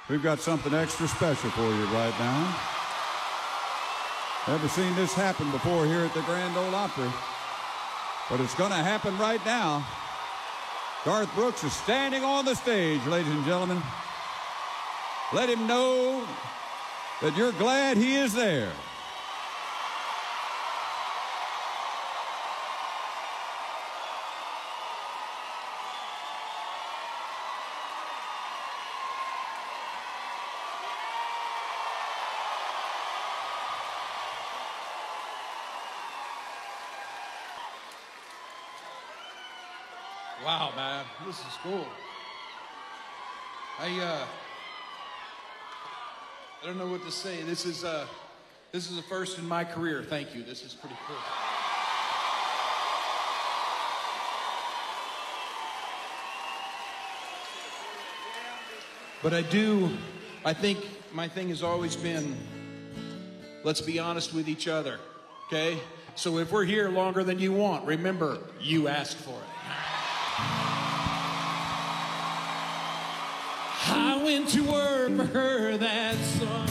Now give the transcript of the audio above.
We've got something extra special for you right now. Never seen this happen before here at the Grand Ole Opry, but it's going to happen right now. Garth Brooks is standing on the stage, ladies and gentlemen. Let him know that you're glad he is there. Wow, man, this is cool. I don't know what to say. This is a first in my career. Thank you. This is pretty cool. But I think my thing has always been, let's be honest with each other, okay? So if we're here longer than you want, remember, you asked for it. I went to work for her that summer.